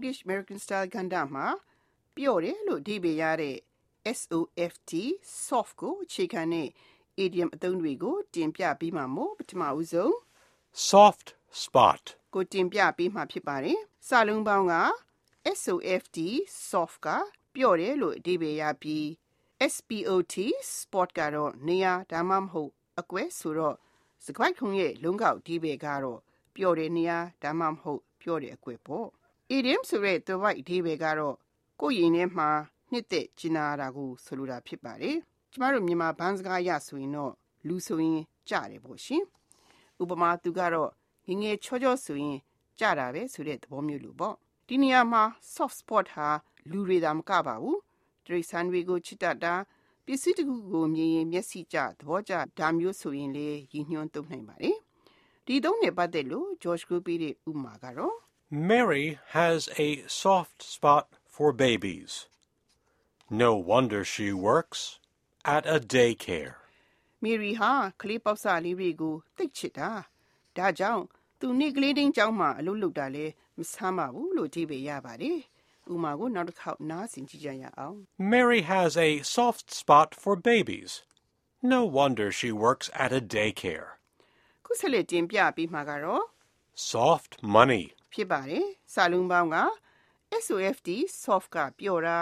English American Style ကဏ္ဍမှာပြောတယ်လို့အဓိပ္ပာယ်ရတဲ့ soft soft ကိုအခြေခံတဲ့ idiom အသုံးတွေကိုတင်ပြပေးမှာမို့ပထမဦးဆုံး soft spot ကိုတင်ပြပေးမှာဖြစ်ပါတယ်။စာလုံးပေါင်းက soft soft ကပြောတယ်လို့အဓိပ္ပာယ်ရပြီး spot spot ကတော့နေရာဒါမှမဟုတ်အကွက်ဆိုတော့စကားခုံရဲ့လုံးကောက်အဓိပ္ပာယ်ကတော့ပြောတယ်နေရာဒါမှမဟုတ်ပြောတယ်အကွက်ပေါ့။ idiom ဆိုတဲ့သွယ်ဝိုက်အဓိပ္ပာယ်ကတော့ကိုယ့်ရင်ထဲမှာနှစ်သက်ကျင်နာတာကိုဆိုလိုတာဖြစ်ပါတယ်။ကျမတို့မြန်မာဘန်းစကားအရဆိုရင်တော့လူဆိုရင်ကြတယ်ပေါ့ရှင်။ဥပမာသူကတော့ငငယ်ချောချောဆိုရင်ကြတာပဲဆိုတဲ့သဘောမျိုးလိုပေါ့။ဒီနေရာမှာ soft spot ဟာလူတွေသာမကပါဘူး။တိရစ္ဆာန်တွေကိုချစ်တတ်တာပစ္စည်းတစ်ခုကိုမြင်ရင်မျက်စိကျသဘောကျဒါမျိုးဆိုရင်လေရည်ညွှန်းသုံးနိုင်ပါတယ်။ဒီသုံးနဲ့ပတ်သက်လို့ George ကိုပေးတဲ့ဥပမာကတော့ Mary has a soft spot for babies. No wonder she works at a daycare. Mary ဟာကလေးပေါက်စလေးတွေကိုသိချစ်တာ။ဒါကြောင့်သူနေ့ကလေးတိုင်းကျောင်းမှာအလုပ်လုပ်တာလဲမဆမ်းပါဘူးလို့အဓိပ္ပာယ်ရပါတယ်။ဥပမာကိုနောက်တစ်ခေါက်နားဆင်ကြည့်ကြရအောင်။ Mary has a soft spot for babies. No wonder she works at a daycare. ခုဆက်လက်တင်ပြပေးမှာကတော့ Soft money. ဖြစ်ပါတယ်။စာလုံးပေါင်းက soft soft ကပြောတာ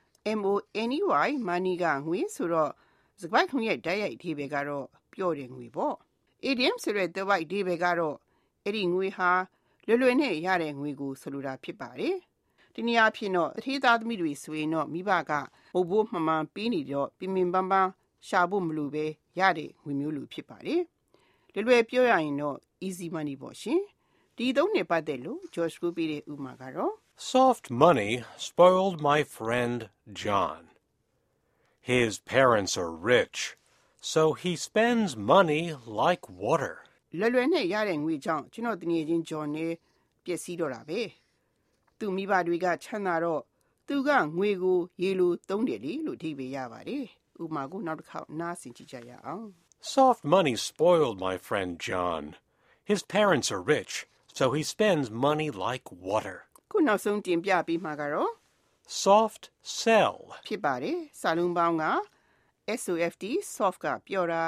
money money ကငွေဆိုတော့စကားခုံရဲ့တိုက်ရိုက်အဓိပ္ပာယ်ကတော့ပြောတယ်ငွေပေါ့။ idiom ဆိုတဲ့သွယ်ဝိုက်အဓိပ္ပာယ်ကတော့အဲ့ဒီငွေဟာလွယ်လွယ်နဲ့ရတဲ့ငွေကိုဆိုလိုတာဖြစ်ပါတယ်။ဒီနေရာဖြစ်တော့အထေးသားသမီးတွေဆိုရင်တော့မိဘကမုတ်ဘိုးမှန်မှန်ပေးနေတော့ပြင်းပြင်းပန်းပန်းရှာဖို့မလိုပဲရတဲ့ငွေမျိုးလိုဖြစ်ပါတယ်။လွယ်လွယ်ပြောရရင်တော့ easy money ပေါ့ရှင်။ဒီသုံးနဲ့ပတ်သက်လို့ George ကိုပေးတဲ့ဥပမာကတော့ Soft money spoiled my friend John. His parents are rich, so he spends money like water. လွယ်လွယ်နဲ့ရတဲ့ငွေကြောင့်ကျွန်တော်တငယ်ချင်း John နဲ့ပျက်စီးတော့တာပဲ။သူမိဘတွေကချမ်းသာတော့သူကငွေကိုရေလိုသုံးတယ်လေလို့အဓိပ္ပာယ်ရပါတယ်။ဥပမာကိုနောက်တစ်ခေါက်နားဆင်ကြည့်ကြရအောင်။ Soft money spoiled my friend John. His parents are rich, so he spends money like water. ခုနောက်ဆုံးတင်ပြပေးမှာကတော့ Soft sell. ဖြစ်ပါတယ်။စာလုံးပေါင်းက soft soft ကပြောတာ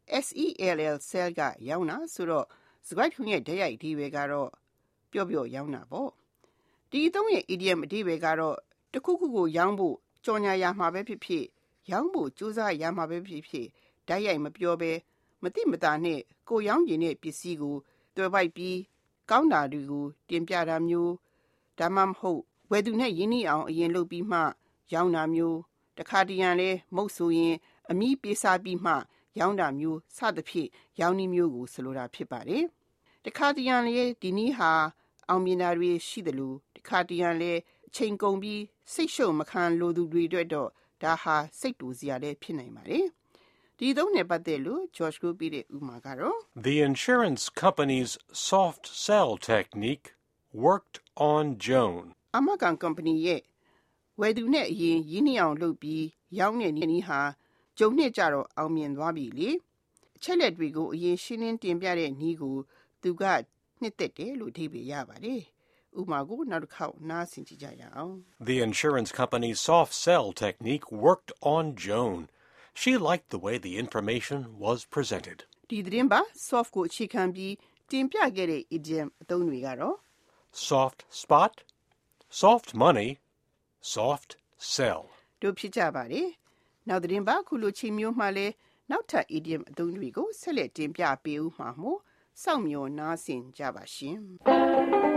sell sell ကရောင်းတာဆိုတော့စကားခုံရဲ့တိုက်ရိုက်အဓိပ္ပာယ်ကတော့ပြောပြောရောင်းတာပေါ့။ဒီသုံးရဲ့ idiom အဓိပ္ပာယ်ကတော့တခုခုကိုရောင်းဖို့ကြော်ညာရမှာပဲဖြစ်ဖြစ်ရောင်းဖို့ကြိုးစားရမှာပဲဖြစ်ဖြစ်တိုက်ရိုက်မပြောဘဲမတိမတာနဲ့ကိုရောင်းကျင်တဲ့ပစ္စည်းကိုတွယ်ပိုက်ပြီးကောင်းတာတွေကိုတင်ပြတာမျိုးဒါမှမဟုတ်ဝယ်သူနဲ့ရင်းနှီးအောင်အရင်လုပ်ပြီးမှရောင်းတာမျိုးတခါတရံလဲမုတ်ဆိုရင်အမီးပေးစားပြီးမှရောင်းတာမျိုးစသဖြင့်ရောင်းနည်းမျိုးကိုဆိုလိုတာဖြစ်ပါတယ်။တခါတရံလဲဒီနည်းဟာအောင်မြင်တာတွေရှိတယ်လို့တခါတရံလဲအချိန်ကုန်ပြီးစိတ်ရှုပ်မခံလိုသူတွေအတွက်တော့ဒါဟာစိတ်တူစရာလည်းဖြစ်နိုင်ပါတယ်။ဒီသုံးနဲ့ပတ်သက်လို့ George ကိုပေးတဲ့ဥပမာကတော့ The insurance company's soft sell technique worked on Joan. အမကန်ကုမ္ပဏီရဲ့ဝယ်သူနဲ့အရင်ရင်းနှီးအောင်လုပ်ပြီးရောင်းတဲ့နည်းဟာဂျုံနဲ့ကြတော့အောင်မြင်သွားပြီလေအချက်လက်တွေကိုအရင်ရှင်းလင်းတင်ပြတဲ့နည်းကိုသူကနှစ်သက်တယ်လို့အဓိပ္ပာယ်ရပါတယ်ဥပမာကိုနောက်တစ်ခေါက်နားဆင်ကြည့်ကြရအောင် The insurance company's soft sell technique worked on Joan. She liked the way the information was presented. ဒီသတင်းပါ soft ကိုအခြေခံပြီးတင်ပြခဲ့တဲ့ idiom အသုံးတွေကတော့ Soft spot, soft money, soft sell. တို့ဖြစ်ကြပါတယ်နောက်သတင်းပါခုလိုချိန်မျိုးမှလည်းနောက်ထပ် idiom အသုံးတွေကိုဆက်လက်တင်ပြပေးဦးမှာမို့စောင့်မျှော်နားဆင်ကြပါရှင်